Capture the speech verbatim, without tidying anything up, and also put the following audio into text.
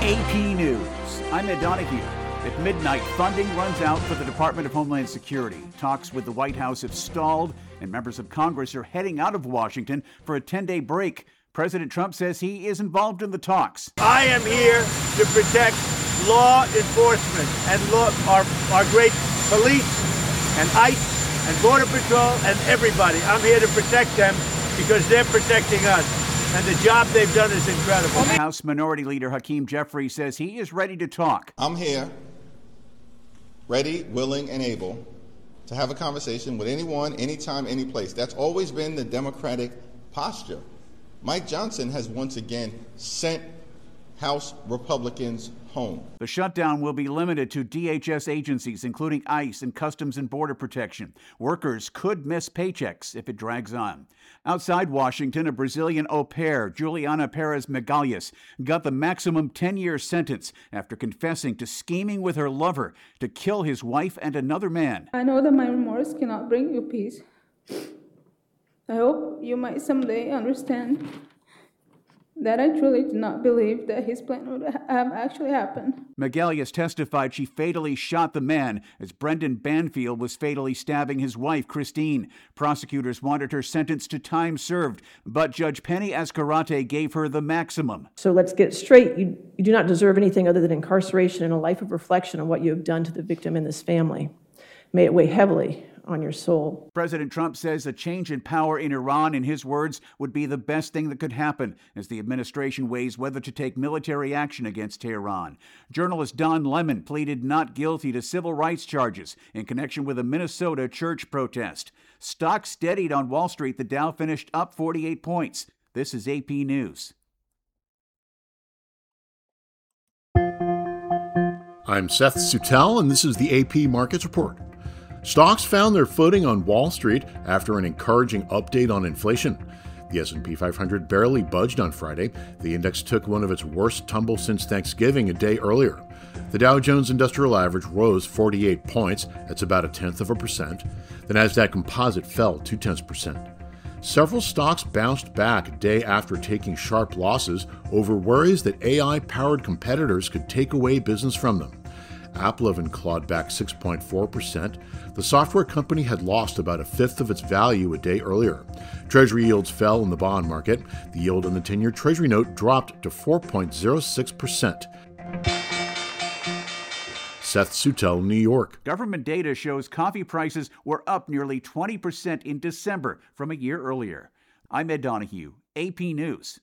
A P News. I'm Ed Donahue. At midnight, funding runs out for the Department of Homeland Security. Talks with the White House have stalled, and members of Congress are heading out of Washington for a ten-day break. President Trump says he is involved in the talks. I am here to protect law enforcement and law, our, our great police and ICE and Border Patrol and everybody. I'm here to protect them because they're protecting us. And the job they've done is incredible. House Minority Leader Hakeem Jeffries says he is ready to talk. I'm here, ready, willing, and able to have a conversation with anyone, anytime, any place. That's always been the Democratic posture. Mike Johnson has once again sent House Republicans home. The shutdown will be limited to D H S agencies, including ICE and Customs and Border Protection. Workers could miss paychecks if it drags on. Outside Washington, a Brazilian au pair, Juliana Perez Magalhães, got the maximum ten-year sentence after confessing to scheming with her lover to kill his wife and another man. I know that my remorse cannot bring you peace. I hope you might someday understand that I truly did not believe that his plan would have actually happened. Magalhães testified she fatally shot the man as Brendan Banfield was fatally stabbing his wife, Christine. Prosecutors wanted her sentenced to time served, but Judge Penny Azcarate gave her the maximum. So let's get it straight. You, you do not deserve anything other than incarceration and a life of reflection on what you have done to the victim and this family. May it weigh heavily on your soul. President Trump says a change in power in Iran, in his words, would be the best thing that could happen as the administration weighs whether to take military action against Tehran. Journalist Don Lemon pleaded not guilty to civil rights charges in connection with a Minnesota church protest. Stocks steadied on Wall Street. The Dow finished up forty-eight points. This is A P News. I'm Seth Sutel, and this is the A P Markets Report. Stocks found their footing on Wall Street after an encouraging update on inflation. The S and P five hundred barely budged on Friday. The index took one of its worst tumbles since Thanksgiving a day earlier. The Dow Jones Industrial Average rose forty-eight points. That's about a tenth of a percent. The Nasdaq Composite fell two tenths percent. Several stocks bounced back a day after taking sharp losses over worries that A I-powered competitors could take away business from them. Apple even clawed back six point four percent. The software company had lost about a fifth of its value a day earlier. Treasury yields fell in the bond market. The yield on the ten-year Treasury note dropped to four point zero six percent. Seth Sutel, New York. Government data shows coffee prices were up nearly twenty percent in December from a year earlier. I'm Ed Donahue, A P News.